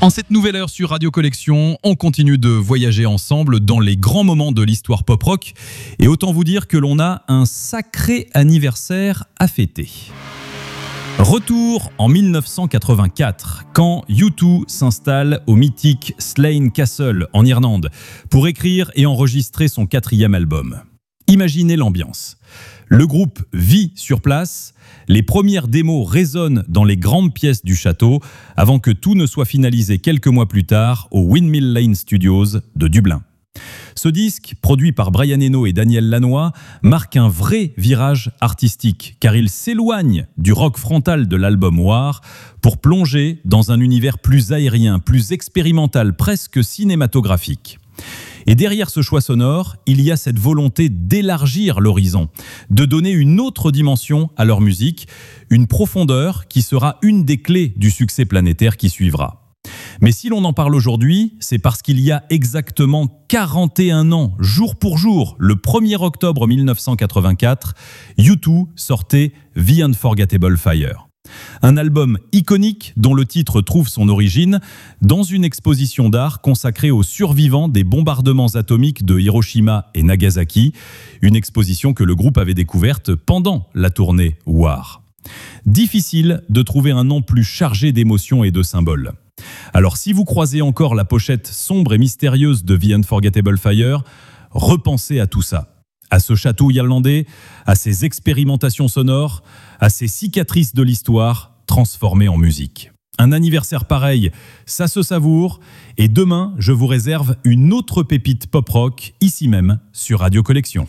En cette nouvelle heure sur Radio Collection, on continue de voyager ensemble dans les grands moments de l'histoire pop-rock. Et autant vous dire que l'on a un sacré anniversaire à fêter. Retour en 1984, quand U2 s'installe au mythique Slane Castle en Irlande pour écrire et enregistrer son 4e album. Imaginez l'ambiance. Le groupe vit sur place, les premières démos résonnent dans les grandes pièces du château avant que tout ne soit finalisé quelques mois plus tard au Windmill Lane Studios de Dublin. Ce disque, produit par Brian Eno et Daniel Lanois, marque un vrai virage artistique car il s'éloigne du rock frontal de l'album War pour plonger dans un univers plus aérien, plus expérimental, presque cinématographique. Et derrière ce choix sonore, il y a cette volonté d'élargir l'horizon, de donner une autre dimension à leur musique, une profondeur qui sera une des clés du succès planétaire qui suivra. Mais si l'on en parle aujourd'hui, c'est parce qu'il y a exactement 41 ans, jour pour jour, le 1er octobre 1984, U2 sortait The Unforgettable Fire. Un album iconique dont le titre trouve son origine dans une exposition d'art consacrée aux survivants des bombardements atomiques de Hiroshima et Nagasaki, une exposition que le groupe avait découverte pendant la tournée War. Difficile de trouver un nom plus chargé d'émotions et de symboles. Alors si vous croisez encore la pochette sombre et mystérieuse de The Unforgettable Fire, repensez à tout ça. À ce château irlandais, à ses expérimentations sonores, à ces cicatrices de l'histoire transformées en musique. Un anniversaire pareil, ça se savoure. Et demain, je vous réserve une autre pépite pop-rock, ici même, sur Radio Collection.